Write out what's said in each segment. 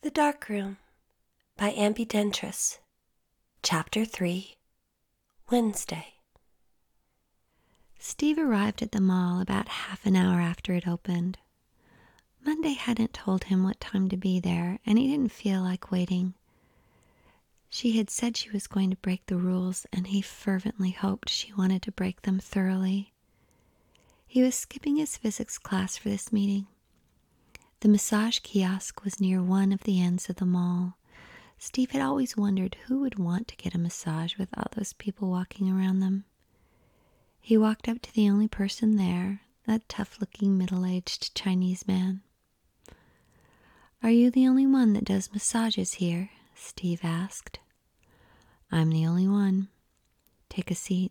The Dark Room by Ambidentris. Chapter 3. Wednesday. Steve arrived at the mall about half an hour after it opened. Monday hadn't told him what time to be there, and he didn't feel like waiting. She had said she was going to break the rules, and he fervently hoped she wanted to break them thoroughly. He was skipping his physics class for this meeting. The massage kiosk was near one of the ends of the mall. Steve had always wondered who would want to get a massage with all those people walking around them. He walked up to the only person there, that tough-looking middle-aged Chinese man. "Are you the only one that does massages here?" Steve asked. "I'm the only one. Take a seat."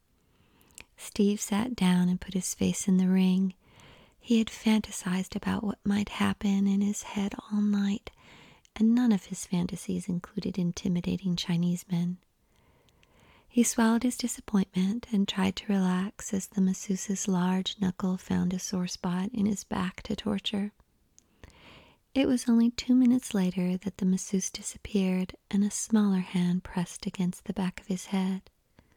Steve sat down and put his face in the ring. He had fantasized about what might happen in his head all night, and none of his fantasies included intimidating Chinese men. He swallowed his disappointment and tried to relax as the masseuse's large knuckle found a sore spot in his back to torture. It was only 2 minutes later that the masseuse disappeared and a smaller hand pressed against the back of his head.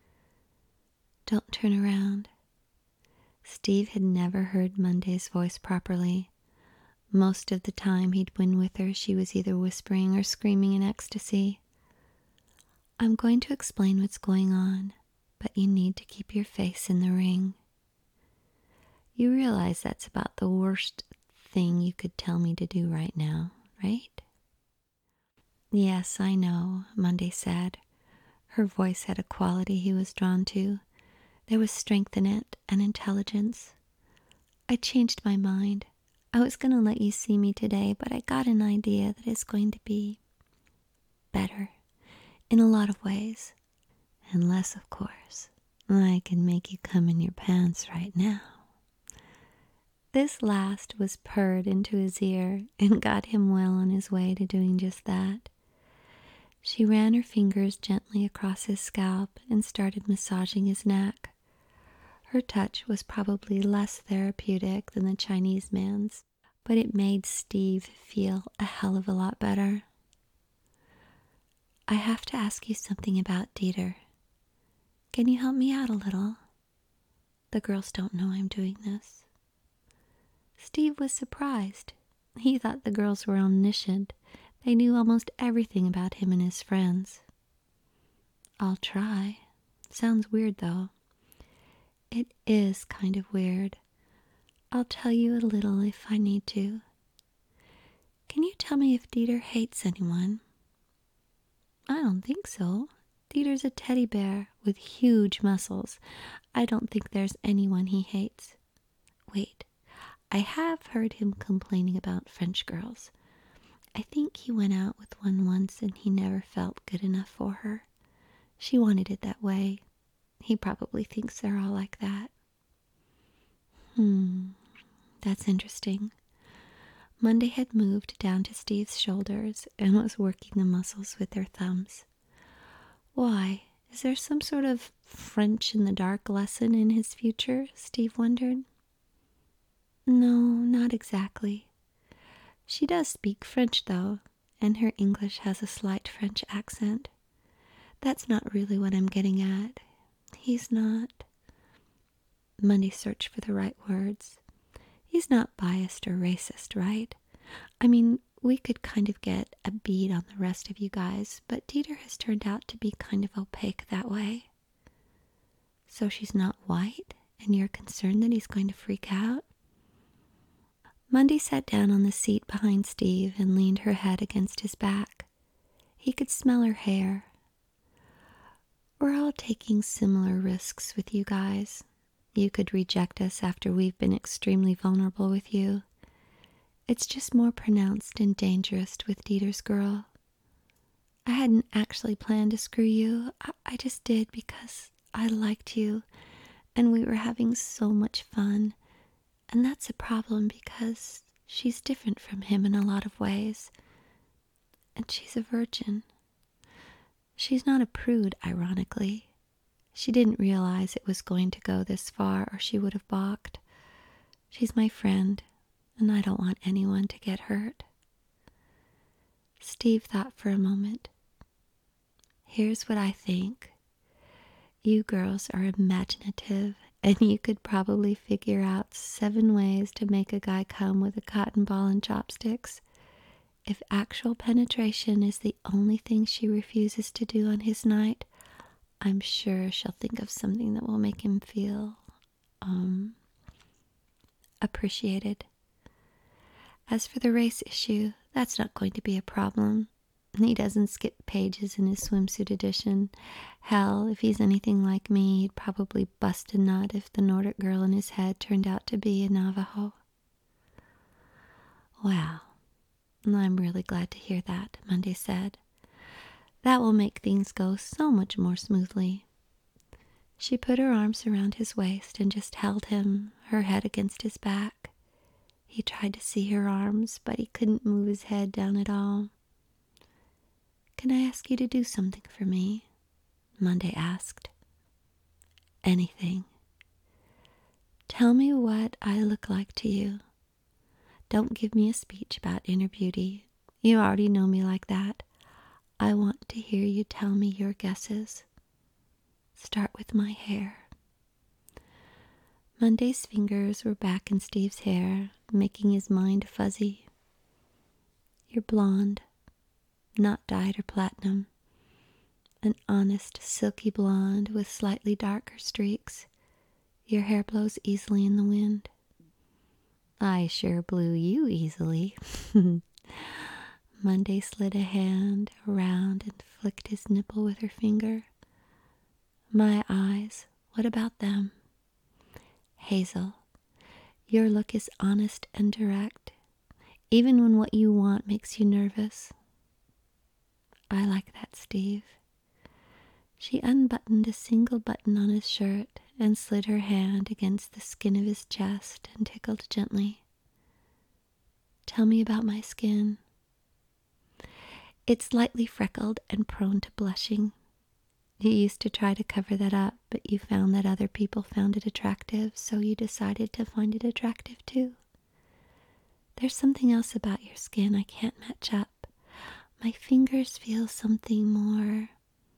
"Don't turn around." Steve had never heard Monday's voice properly. Most of the time he'd been with her, she was either whispering or screaming in ecstasy. "I'm going to explain what's going on, but you need to keep your face in the ring. You realize that's about the worst thing you could tell me to do right now, right?" "Yes, I know," Monday said. Her voice had a quality he was drawn to. There was strength in it and intelligence. "I changed my mind. I was going to let you see me today, but I got an idea that it's going to be better in a lot of ways. Unless, of course, I can make you come in your pants right now." This last was purred into his ear and got him well on his way to doing just that. She ran her fingers gently across his scalp and started massaging his neck. Her touch was probably less therapeutic than the Chinese man's, but it made Steve feel a hell of a lot better. "I have to ask you something about Dieter. Can you help me out a little? The girls don't know I'm doing this." Steve was surprised. He thought the girls were omniscient. They knew almost everything about him and his friends. "I'll try. Sounds weird, though." "It is kind of weird. I'll tell you a little if I need to. Can you tell me if Dieter hates anyone?" "I don't think so. Dieter's a teddy bear with huge muscles. I don't think there's anyone he hates. Wait, I have heard him complaining about French girls. I think he went out with one once and he never felt good enough for her. She wanted it that way. He probably thinks they're all like that." That's interesting." Monday had moved down to Steve's shoulders and was working the muscles with her thumbs. "Why? Is there some sort of French in the dark lesson in his future?" Steve wondered. "No, not exactly. She does speak French, though, and her English has a slight French accent. That's not really what I'm getting at. He's not—" Monday searched for the right words. "He's not biased or racist, right? I mean, we could kind of get a bead on the rest of you guys, but Dieter has turned out to be kind of opaque that way." "So she's not white, and you're concerned that he's going to freak out?" Monday sat down on the seat behind Steve and leaned her head against his back. He could smell her hair. "We're all taking similar risks with you guys. You could reject us after we've been extremely vulnerable with you. It's just more pronounced and dangerous with Dieter's girl. I hadn't actually planned to screw you. I just did because I liked you, and we were having so much fun. And that's a problem because she's different from him in a lot of ways. And she's a virgin. She's not a prude, ironically. She didn't realize it was going to go this far or she would have balked. She's my friend, and I don't want anyone to get hurt." Steve thought for a moment. Here's what I think. You girls are imaginative, and you could probably figure out 7 ways to make a guy come with a cotton ball and chopsticks. If actual penetration is the only thing she refuses to do on his night, I'm sure she'll think of something that will make him feel, appreciated. As for the race issue, that's not going to be a problem. He doesn't skip pages in his swimsuit edition. Hell, if he's anything like me, he'd probably bust a nut if the Nordic girl in his head turned out to be a Navajo. Wow, I'm really glad to hear that, Monday said. That will make things go so much more smoothly. She put her arms around his waist and just held him, her head against his back. He tried to see her arms, but he couldn't move his head down at all. Can I ask you to do something for me? Monday asked. Anything. Tell me what I look like to you. Don't give me a speech about inner beauty. You already know me like that. I want to hear you tell me your guesses. Start with my hair. Monday's fingers were back in Steve's hair, making his mind fuzzy. You're blonde, not dyed or platinum. An honest, silky blonde with slightly darker streaks. Your hair blows easily in the wind. I sure blew you easily. Monday slid a hand around and flicked his nipple with her finger. My eyes, what about them? Hazel, your look is honest and direct, even when what you want makes you nervous. I like that, Steve. She unbuttoned a single button on his shirt and slid her hand against the skin of his chest and tickled gently. Tell me about my skin. It's lightly freckled and prone to blushing. You used to try to cover that up, but you found that other people found it attractive, so you decided to find it attractive too. There's something else about your skin I can't match up. My fingers feel something more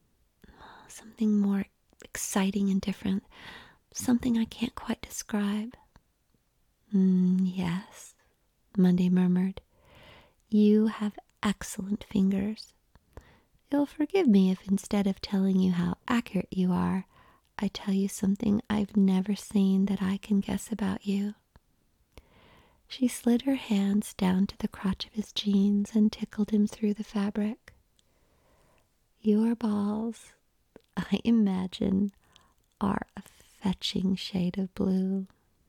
exciting and different, something I can't quite describe. Yes, Monday murmured. You have excellent fingers. You'll forgive me if instead of telling you how accurate you are, I tell you something I've never seen that I can guess about you. She slid her hands down to the crotch of his jeans and tickled him through the fabric. Your balls, I imagine, are a fetching shade of blue.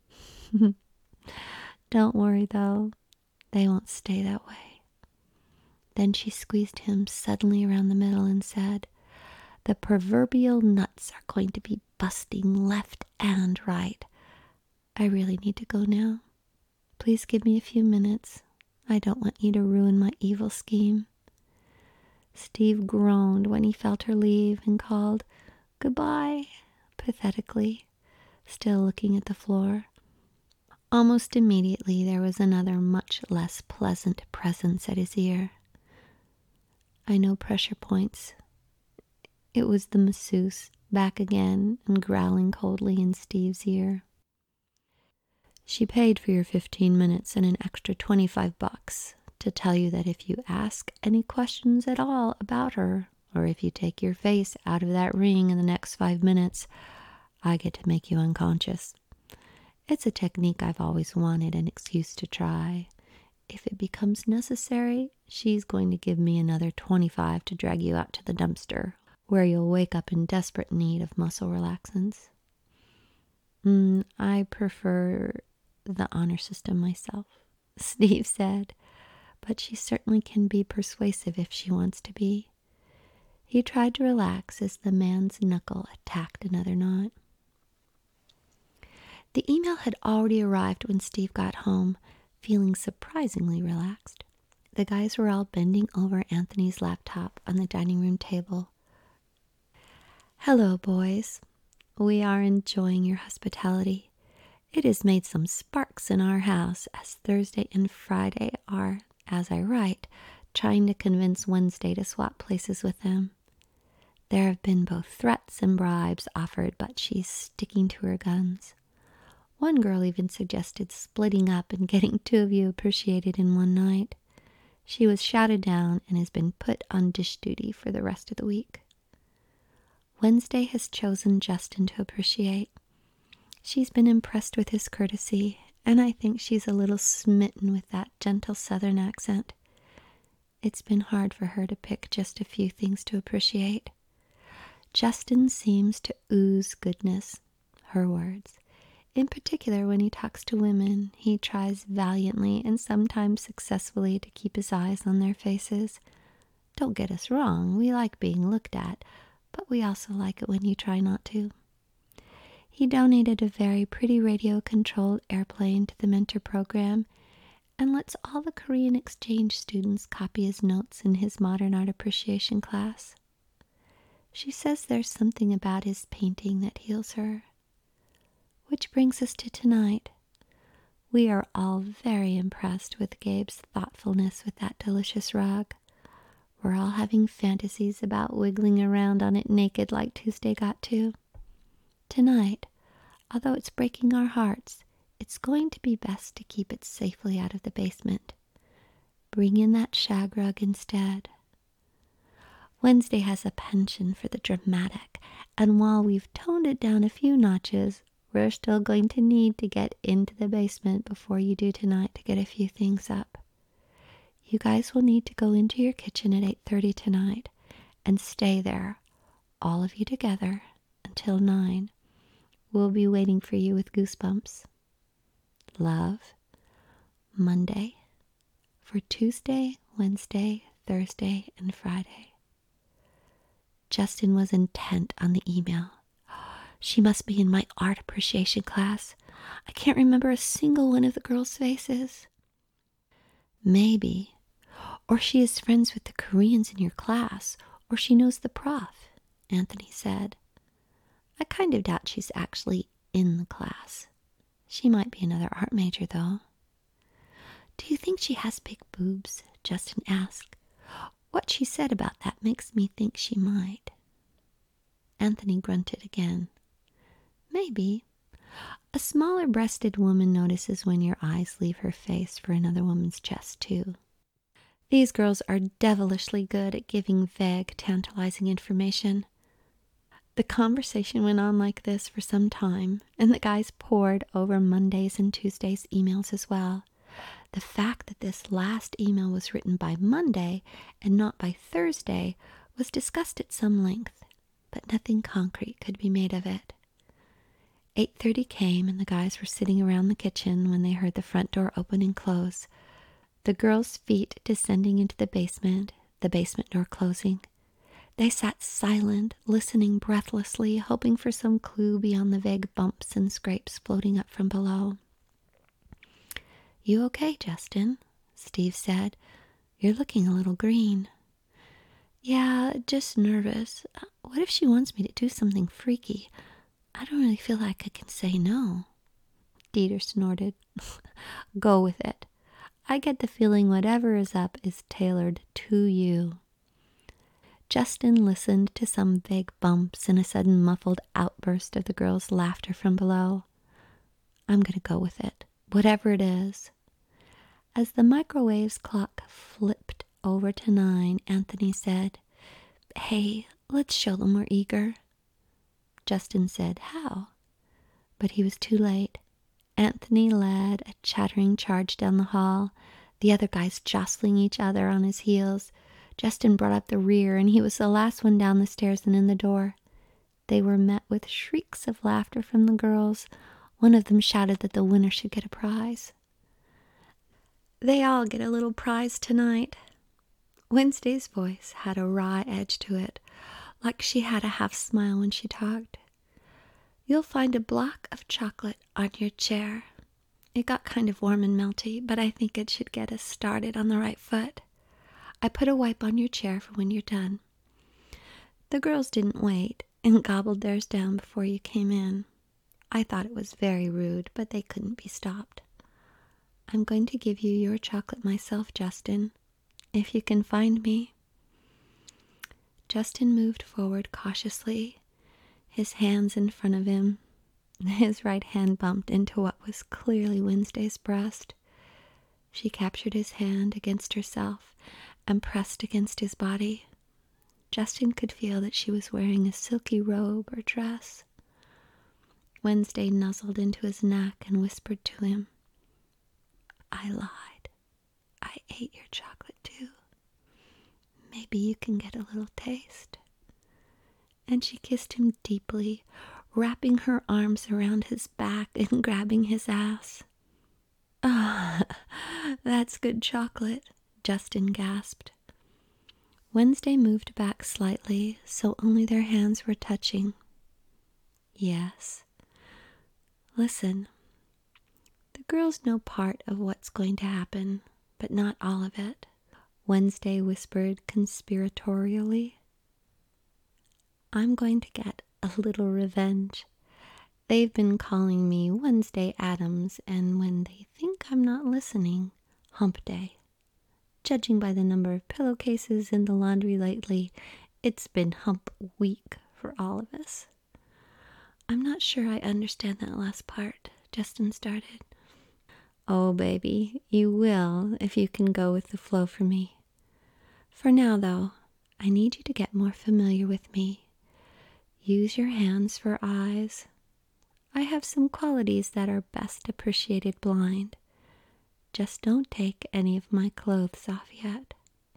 Don't worry, though. They won't stay that way. Then she squeezed him suddenly around the middle and said, the proverbial nuts are going to be busting left and right. I really need to go now. Please give me a few minutes. I don't want you to ruin my evil scheme. Steve groaned when he felt her leave and called, Goodbye, pathetically, still looking at the floor. Almost immediately there was another much less pleasant presence at his ear. I know pressure points. It was the masseuse, back again and growling coldly in Steve's ear. She paid for your 15 minutes and an extra $25 to tell you that if you ask any questions at all about her, or if you take your face out of that ring in the next 5 minutes, I get to make you unconscious. It's a technique I've always wanted an excuse to try. If it becomes necessary, she's going to give me another $25 to drag you out to the dumpster, where you'll wake up in desperate need of muscle relaxants. I prefer the honor system myself, Steve said, but she certainly can be persuasive if she wants to be. He tried to relax as the man's knuckle attacked another knot. The email had already arrived when Steve got home, feeling surprisingly relaxed. The guys were all bending over Anthony's laptop on the dining room table. Hello, boys. We are enjoying your hospitality. It has made some sparks in our house, as Thursday and Friday are, as I write, trying to convince Wednesday to swap places with him. There have been both threats and bribes offered, but she's sticking to her guns. One girl even suggested splitting up and getting two of you appreciated in one night. She was shouted down and has been put on dish duty for the rest of the week. Wednesday has chosen Justin to appreciate. She's been impressed with his courtesy, and I think she's a little smitten with that gentle southern accent. It's been hard for her to pick just a few things to appreciate. Justin seems to ooze goodness, her words. In particular, when he talks to women, he tries valiantly and sometimes successfully to keep his eyes on their faces. Don't get us wrong, we like being looked at, but we also like it when you try not to. He donated a very pretty radio-controlled airplane to the mentor program and lets all the Korean exchange students copy his notes in his modern art appreciation class. She says there's something about his painting that heals her. Which brings us to tonight. We are all very impressed with Gabe's thoughtfulness with that delicious rug. We're all having fantasies about wiggling around on it naked like Tuesday got to. Tonight, although it's breaking our hearts, it's going to be best to keep it safely out of the basement. Bring in that shag rug instead. Wednesday has a penchant for the dramatic, and while we've toned it down a few notches, we're still going to need to get into the basement before you do tonight to get a few things up. You guys will need to go into your kitchen at 8:30 tonight and stay there, all of you together, until 9. We'll be waiting for you with goosebumps. Love, Monday, for Tuesday, Wednesday, Thursday, and Friday. Justin was intent on the email. She must be in my art appreciation class. I can't remember a single one of the girls' faces. Maybe. Or she is friends with the Koreans in your class, or she knows the prof, Anthony said. I kind of doubt she's actually in the class. She might be another art major, though. Do you think she has big boobs? Justin asked. What she said about that makes me think she might. Anthony grunted again. Maybe. A smaller-breasted woman notices when your eyes leave her face for another woman's chest, too. These girls are devilishly good at giving vague, tantalizing information. The conversation went on like this for some time, and the guys pored over Monday's and Tuesday's emails as well. The fact that this last email was written by Monday and not by Thursday was discussed at some length, but nothing concrete could be made of it. 8:30 came, and the guys were sitting around the kitchen when they heard the front door open and close, the girls' feet descending into the basement door closing. They sat silent, listening breathlessly, hoping for some clue beyond the vague bumps and scrapes floating up from below. You okay, Justin? Steve said. You're looking a little green. Yeah, just nervous. What if she wants me to do something freaky? I don't really feel like I can say no. Dieter snorted. Go with it. I get the feeling whatever is up is tailored to you. Justin listened to some vague bumps and a sudden muffled outburst of the girls' laughter from below. I'm going to go with it, whatever it is. As the microwave's clock flipped over to 9, Anthony said, Hey, let's show them we're eager. Justin said, How? But he was too late. Anthony led a chattering charge down the hall, the other guys jostling each other on his heels. Justin brought up the rear, and he was the last one down the stairs and in the door. They were met with shrieks of laughter from the girls. One of them shouted that the winner should get a prize. They all get a little prize tonight. Wednesday's voice had a wry edge to it, like she had a half smile when she talked. You'll find a block of chocolate on your chair. It got kind of warm and melty, but I think it should get us started on the right foot. I put a wipe on your chair for when you're done. The girls didn't wait and gobbled theirs down before you came in. I thought it was very rude, but they couldn't be stopped. I'm going to give you your chocolate myself, Justin. if you can find me. Justin moved forward cautiously, his hands in front of him. His right hand bumped into what was clearly Wednesday's breast. She captured his hand against herself and pressed against his body. Justin could feel that she was wearing a silky robe or dress. Wednesday nuzzled into his neck and whispered to him, "I lied. I ate your chocolate too. Maybe you can get a little taste." And she kissed him deeply, wrapping her arms around his back and grabbing his ass. "Ah, that's good chocolate," Justin gasped. Wednesday moved back slightly, so only their hands were touching. "Yes. Listen, the girls know part of what's going to happen, but not all of it," Wednesday whispered conspiratorially. "I'm going to get a little revenge. They've been calling me Wednesday Addams, and when they think I'm not listening, Hump Day. Judging by the number of pillowcases in the laundry lately, it's been Hump Week for all of us." "I'm not sure I understand that last part," Justin started. "Oh, baby, you will if you can go with the flow for me. For now, though, I need you to get more familiar with me. Use your hands for eyes. I have some qualities that are best appreciated blind. Just don't take any of my clothes off yet."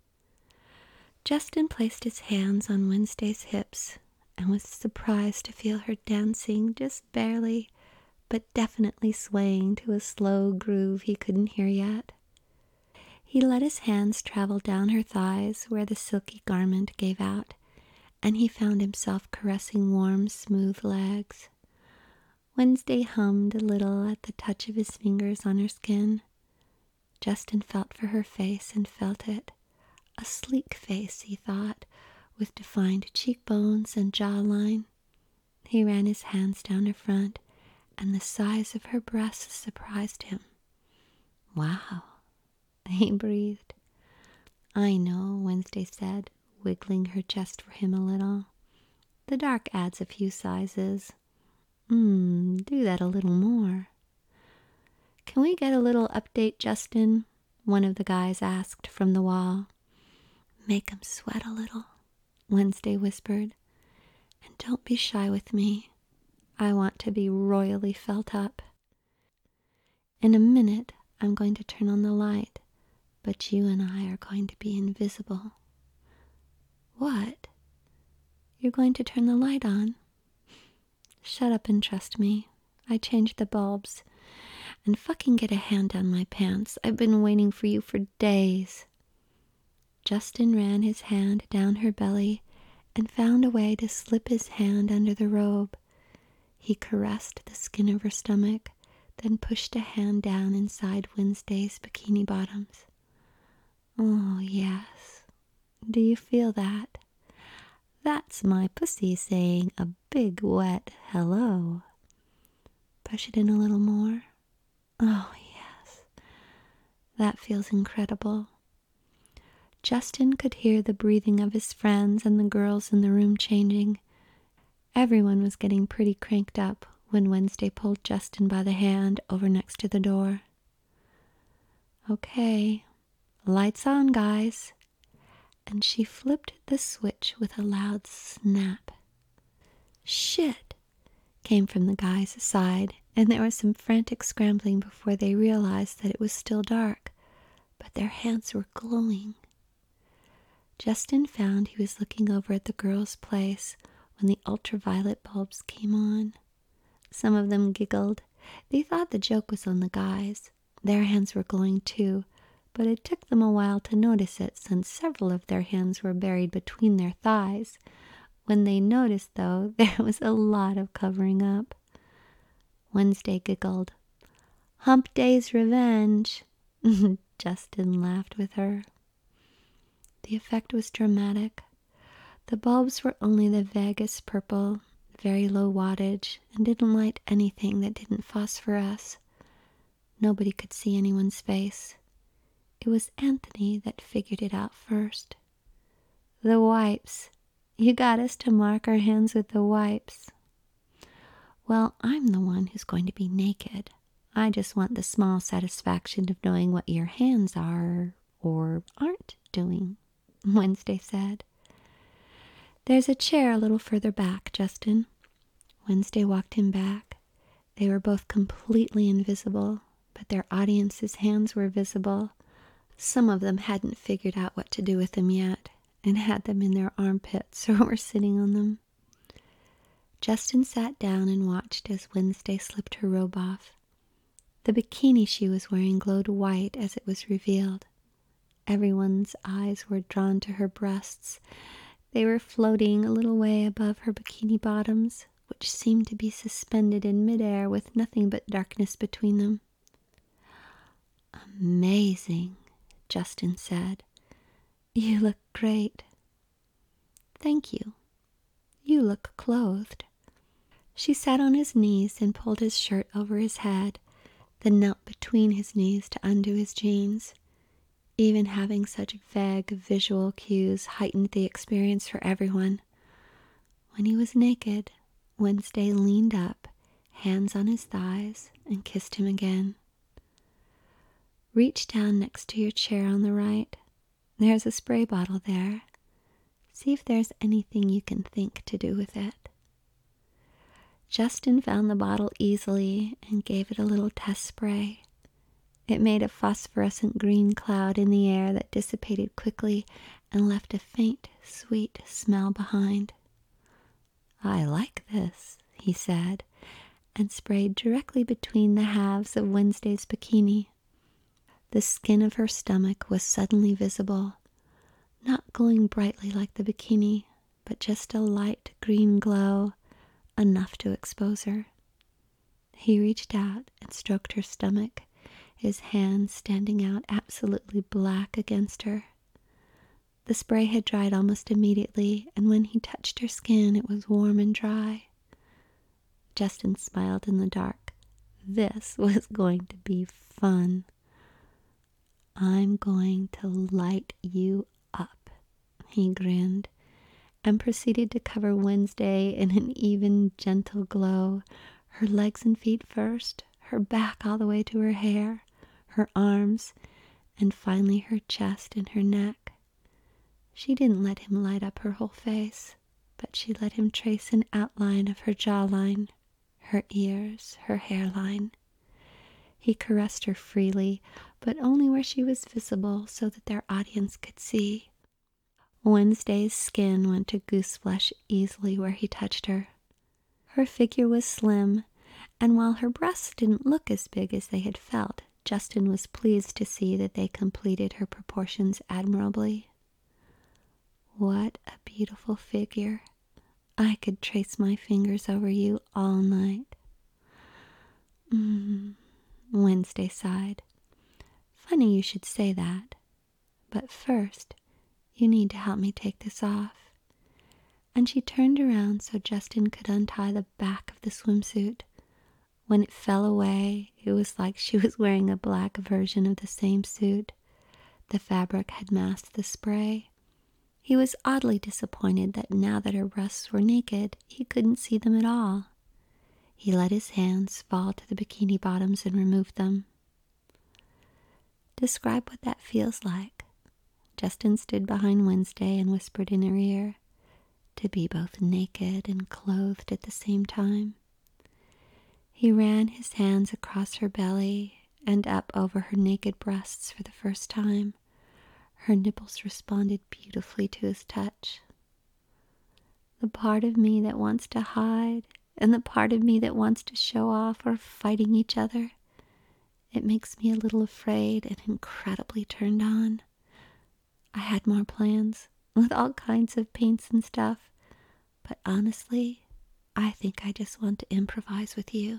Justin placed his hands on Wednesday's hips and was surprised to feel her dancing just barely, but definitely swaying to a slow groove he couldn't hear yet. He let his hands travel down her thighs where the silky garment gave out, and he found himself caressing warm, smooth legs. Wednesday hummed a little at the touch of his fingers on her skin. Justin felt for her face and felt it. A sleek face, he thought, with defined cheekbones and jawline. He ran his hands down her front, and the size of her breasts surprised him. "Wow," he breathed. "I know," Wednesday said, wiggling her chest for him a little. "The dark adds a few sizes. Do that a little more." "Can we get a little update, Justin?" one of the guys asked from the wall. "Make 'em sweat a little," Wednesday whispered. "And don't be shy with me. I want to be royally felt up. In a minute, I'm going to turn on the light, but you and I are going to be invisible." "What? You're going to turn the light on?" "Shut up and trust me. I changed the bulbs. And fucking get a hand down my pants. I've been waiting for you for days." Justin ran his hand down her belly and found a way to slip his hand under the robe. He caressed the skin of her stomach, then pushed a hand down inside Wednesday's bikini bottoms. "Oh, yes. Do you feel that? That's my pussy saying a big wet hello. Push it in a little more. Oh, yes. That feels incredible." Justin could hear the breathing of his friends and the girls in the room changing. Everyone was getting pretty cranked up when Wednesday pulled Justin by the hand over next to the door. "Okay, lights on, guys." And she flipped the switch with a loud snap. "Shit," came from the guys' side, and there was some frantic scrambling before they realized that it was still dark, but their hands were glowing. Justin found he was looking over at the girls' place when the ultraviolet bulbs came on. Some of them giggled. They thought the joke was on the guys. Their hands were glowing too, but it took them a while to notice it since several of their hands were buried between their thighs. When they noticed, though, there was a lot of covering up. Wednesday giggled. "Hump Day's revenge." Justin laughed with her. The effect was dramatic. The bulbs were only the vaguest purple, very low wattage, and didn't light anything that didn't phosphoresce. Nobody could see anyone's face. It was Anthony that figured it out first. The wipes. You got us to mark our hands with the wipes. Well, I'm the one who's going to be naked. I just want the small satisfaction of knowing what your hands are or aren't doing, Wednesday said. There's a chair a little further back, Justin. Wednesday walked him back. They were both completely invisible, but their audience's hands were visible. Some of them hadn't figured out what to do with them yet and had them in their armpits or were sitting on them. Justin sat down and watched as Wednesday slipped her robe off. The bikini she was wearing glowed white as it was revealed. Everyone's eyes were drawn to her breasts. They were floating a little way above her bikini bottoms, which seemed to be suspended in midair with nothing but darkness between them. Amazing, Justin said. You look great. Thank you. You look clothed. She sat on his knees and pulled his shirt over his head, then knelt between his knees to undo his jeans. Even having such vague visual cues heightened the experience for everyone. When he was naked, Wednesday leaned up, hands on his thighs, and kissed him again. Reach down next to your chair on the right. There's a spray bottle there. See if there's anything you can think to do with it. Justin found the bottle easily and gave it a little test spray. It made a phosphorescent green cloud in the air that dissipated quickly and left a faint, sweet smell behind. I like this, he said, and sprayed directly between the halves of Wednesday's bikini. The skin of her stomach was suddenly visible, not glowing brightly like the bikini, but just a light green glow, enough to expose her. He reached out and stroked her stomach, his hand standing out absolutely black against her. The spray had dried almost immediately, and when he touched her skin, it was warm and dry. Justin smiled in the dark. This was going to be fun. I'm going to light you up, he grinned, and proceeded to cover Wednesday in an even, gentle glow, her legs and feet first, her back all the way to her hair, her arms, and finally her chest and her neck. She didn't let him light up her whole face, but she let him trace an outline of her jawline, her ears, her hairline. He caressed her freely, but only where she was visible so that their audience could see. Wednesday's skin went to gooseflesh easily where he touched her. Her figure was slim, and while her breasts didn't look as big as they had felt, Justin was pleased to see that they completed her proportions admirably. What a beautiful figure. I could trace my fingers over you all night. Wednesday sighed. Funny you should say that. But first, you need to help me take this off. And she turned around so Justin could untie the back of the swimsuit. When it fell away, it was like she was wearing a black version of the same suit. The fabric had masked the spray. He was oddly disappointed that now that her breasts were naked, he couldn't see them at all. He let his hands fall to the bikini bottoms and removed them. Describe what that feels like. Justin stood behind Wednesday and whispered in her ear, to be both naked and clothed at the same time. He ran his hands across her belly and up over her naked breasts for the first time. Her nipples responded beautifully to his touch. The part of me that wants to hide and the part of me that wants to show off are fighting each other. It makes me a little afraid and incredibly turned on. I had more plans with all kinds of paints and stuff, but honestly, I think I just want to improvise with you.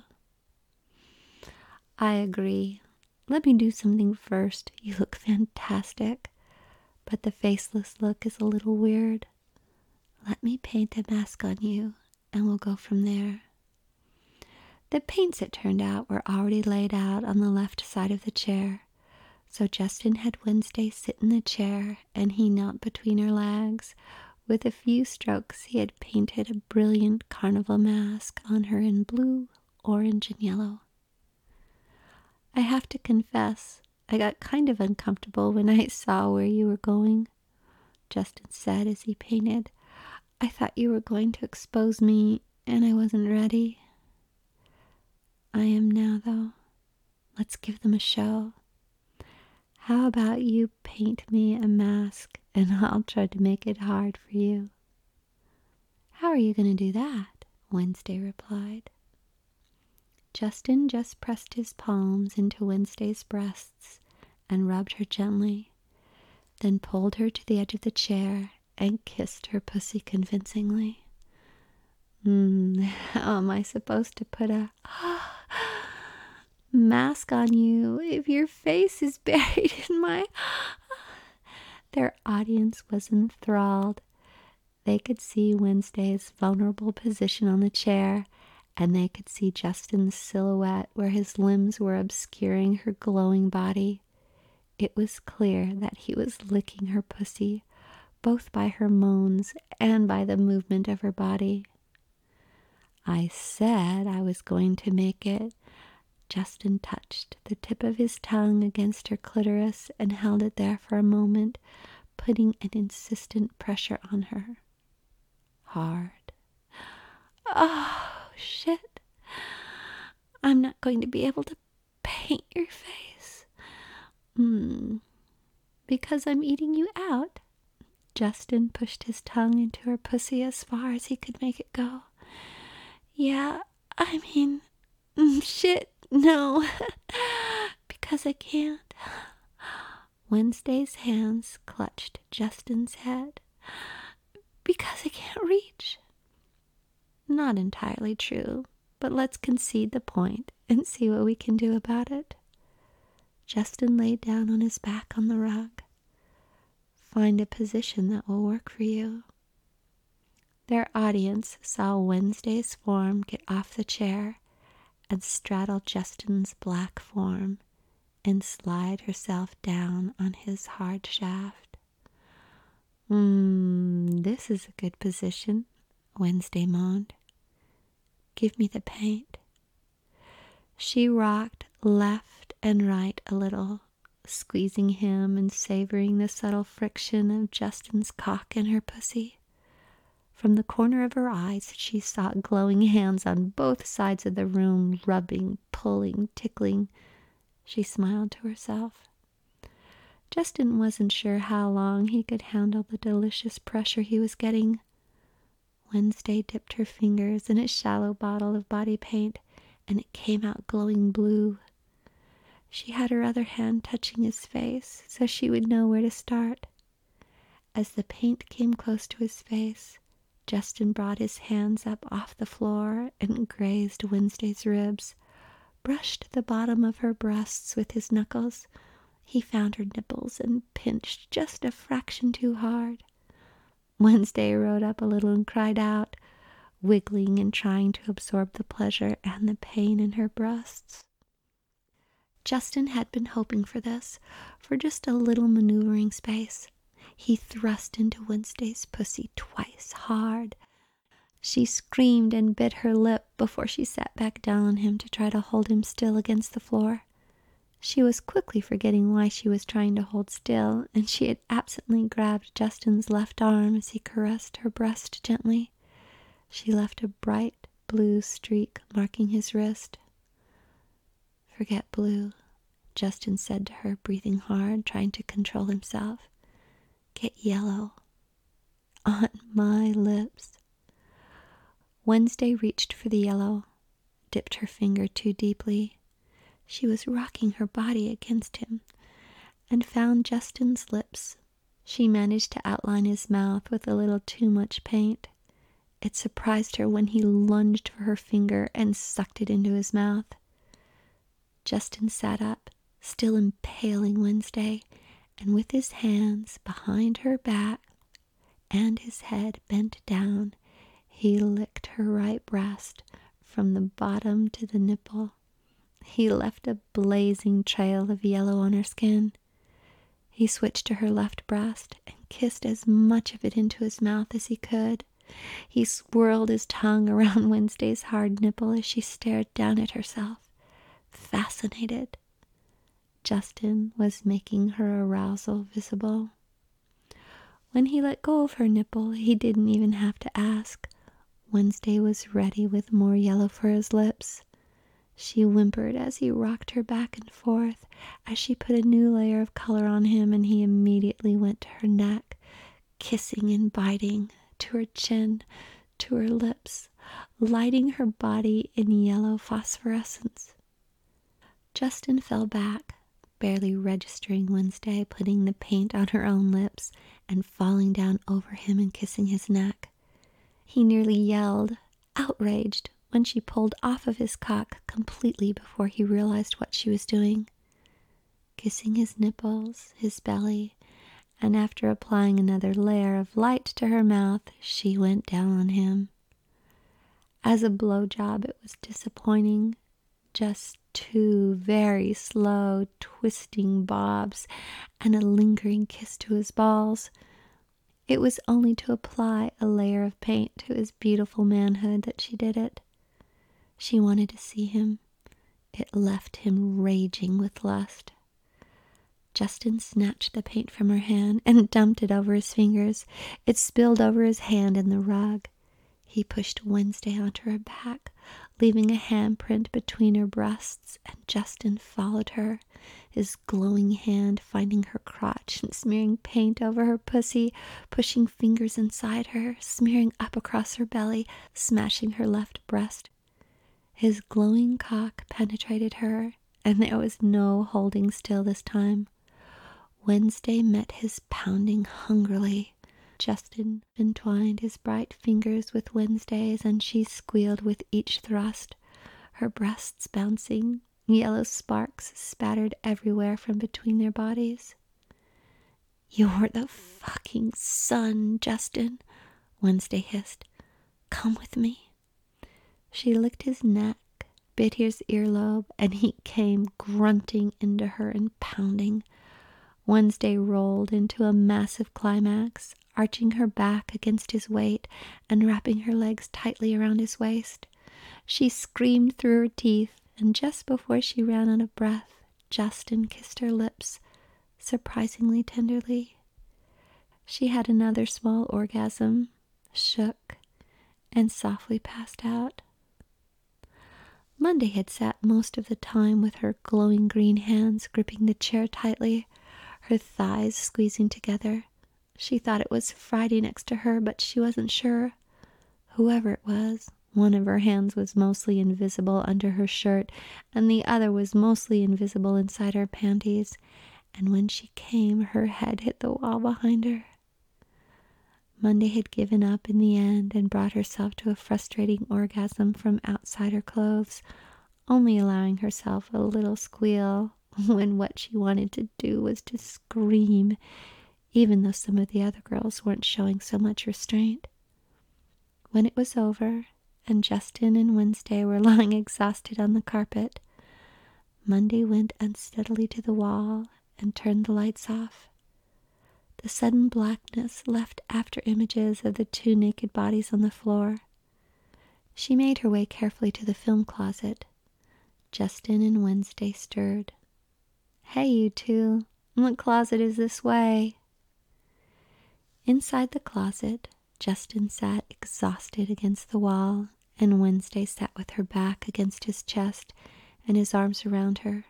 I agree. Let me do something first. You look fantastic, but the faceless look is a little weird. Let me paint a mask on you, and we'll go from there. The paints, it turned out, were already laid out on the left side of the chair, So Justin had Wednesday sit in the chair, and he knelt between her legs. With a few strokes, he had painted a brilliant carnival mask on her in blue, orange, and yellow. I have to confess, I got kind of uncomfortable when I saw where you were going, Justin said as he painted. I thought you were going to expose me, and I wasn't ready. I am now, though. Let's give them a show. How about you paint me a mask, and I'll try to make it hard for you. How are you going to do that? Wednesday replied. Justin just pressed his palms into Wednesday's breasts and rubbed her gently, then pulled her to the edge of the chair and kissed her pussy convincingly. How am I supposed to put a mask on you if your face is buried in my... Their audience was enthralled. They could see Wednesday's vulnerable position on the chair, and they could see Justin's silhouette where his limbs were obscuring her glowing body. It was clear that he was licking her pussy, both by her moans and by the movement of her body. I said I was going to make it. Justin touched the tip of his tongue against her clitoris and held it there for a moment, putting an insistent pressure on her. Hard. Oh, shit. I'm not going to be able to paint your face. Because I'm eating you out. Justin pushed his tongue into her pussy as far as he could make it go. Yeah, I mean, shit, no. Because I can't. Wednesday's hands clutched Justin's head. Because I can't reach. Not entirely true, but let's concede the point and see what we can do about it. Justin laid down on his back on the rug. Find a position that will work for you. Their audience saw Wednesday's form get off the chair and straddle Justin's black form and slide herself down on his hard shaft. This is a good position, Wednesday moaned. Give me the paint. She rocked left and right a little, squeezing him and savoring the subtle friction of Justin's cock and her pussy. From the corner of her eyes, she saw glowing hands on both sides of the room, rubbing, pulling, tickling. She smiled to herself. Justin wasn't sure how long he could handle the delicious pressure he was getting. Wednesday dipped her fingers in a shallow bottle of body paint, and it came out glowing blue. She had her other hand touching his face, so she would know where to start. As the paint came close to his face, Justin brought his hands up off the floor and grazed Wednesday's ribs, brushed the bottom of her breasts with his knuckles. He found her nipples and pinched just a fraction too hard. Wednesday rode up a little and cried out, wiggling and trying to absorb the pleasure and the pain in her breasts. Justin had been hoping for this, for just a little maneuvering space. He thrust into Wednesday's pussy twice hard. She screamed and bit her lip before she sat back down on him to try to hold him still against the floor. She was quickly forgetting why she was trying to hold still, and she had absently grabbed Justin's left arm as he caressed her breast gently. She left a bright blue streak marking his wrist. Forget blue, Justin said to her, breathing hard, trying to control himself. Get yellow. On my lips. Wednesday reached for the yellow, dipped her finger too deeply. She was rocking her body against him, and found Justin's lips. She managed to outline his mouth with a little too much paint. It surprised her when he lunged for her finger and sucked it into his mouth. Justin sat up, still impaling Wednesday, and with his hands behind her back and his head bent down, he licked her right breast from the bottom to the nipple. He left a blazing trail of yellow on her skin. He switched to her left breast and kissed as much of it into his mouth as he could. He swirled his tongue around Wednesday's hard nipple as she stared down at herself, fascinated. Justin was making her arousal visible. When he let go of her nipple, he didn't even have to ask. Wednesday was ready with more yellow for his lips. She whimpered as he rocked her back and forth, as she put a new layer of color on him, and he immediately went to her neck, kissing and biting, to her chin, to her lips, lighting her body in yellow phosphorescence. Justin fell back, barely registering Wednesday putting the paint on her own lips and falling down over him and kissing his neck. He nearly yelled, outraged, when she pulled off of his cock completely before he realized what she was doing. Kissing his nipples, his belly, and after applying another layer of light to her mouth, she went down on him. As a blowjob, it was disappointing. Just 2 very slow, twisting bobs and a lingering kiss to his balls. It was only to apply a layer of paint to his beautiful manhood that she did it. She wanted to see him. It left him raging with lust. Justin snatched the paint from her hand and dumped it over his fingers. It spilled over his hand in the rug. He pushed Wednesday onto her back, leaving a handprint between her breasts, and Justin followed her, his glowing hand finding her crotch and smearing paint over her pussy, pushing fingers inside her, smearing up across her belly, smashing her left breast. His glowing cock penetrated her, and there was no holding still this time. Wednesday met his pounding hungrily. Justin entwined his bright fingers with Wednesday's, and she squealed with each thrust, her breasts bouncing, yellow sparks spattered everywhere from between their bodies. "You're the fucking sun, Justin," Wednesday hissed. "Come with me." She licked his neck, bit his earlobe, and he came grunting into her and pounding. Wednesday rolled into a massive climax, arching her back against his weight and wrapping her legs tightly around his waist. She screamed through her teeth, and just before she ran out of breath, Justin kissed her lips, surprisingly tenderly. She had another small orgasm, shook, and softly passed out. Monday had sat most of the time with her glowing green hands gripping the chair tightly, her thighs squeezing together. She thought it was Friday next to her, but she wasn't sure. Whoever it was, one of her hands was mostly invisible under her shirt, and the other was mostly invisible inside her panties, and when she came, her head hit the wall behind her. Monday had given up in the end and brought herself to a frustrating orgasm from outside her clothes, only allowing herself a little squeal when what she wanted to do was to scream, even though some of the other girls weren't showing so much restraint. When it was over, and Justin and Wednesday were lying exhausted on the carpet, Monday went unsteadily to the wall and turned the lights off. The sudden blackness left after images of the 2 naked bodies on the floor. She made her way carefully to the film closet. Justin and Wednesday stirred. "Hey, you two, the closet is this way." Inside the closet, Justin sat exhausted against the wall, and Wednesday sat with her back against his chest and his arms around her.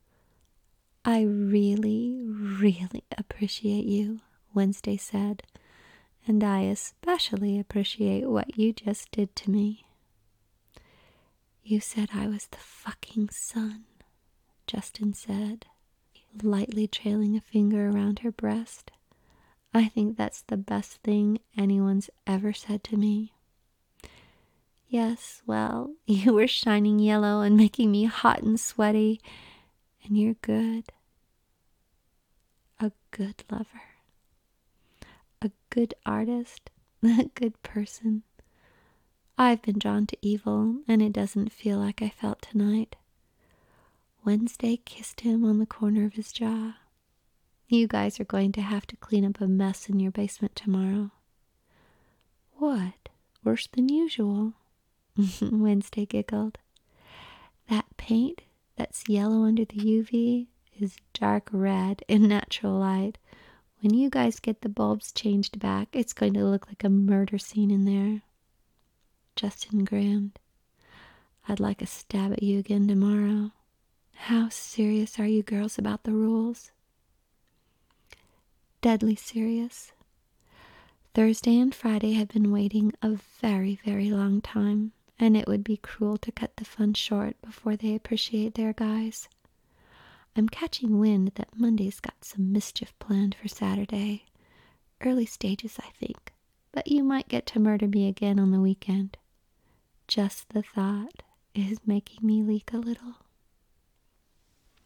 "I really, really appreciate you," Wednesday said, "and I especially appreciate what you just did to me." "You said I was the fucking sun," Justin said, lightly trailing a finger around her breast. "I think that's the best thing anyone's ever said to me." "Yes, well, you were shining yellow and making me hot and sweaty, and you're good. A good lover. A good artist. A good person. I've been drawn to evil, and it doesn't feel like I felt tonight." Wednesday kissed him on the corner of his jaw. You guys are going to have to clean up a mess in your basement tomorrow. What? Worse than usual? Wednesday giggled. That paint that's yellow under the UV is dark red in natural light. When you guys get the bulbs changed back, it's going to look like a murder scene in there. Justin grinned. I'd like a stab at you again tomorrow. How serious are you girls about the rules? Deadly serious. Thursday and Friday have been waiting a very, very long time, and it would be cruel to cut the fun short before they appreciate their guys. I'm catching wind that Monday's got some mischief planned for Saturday. Early stages, I think, but you might get to murder me again on the weekend. Just the thought is making me leak a little.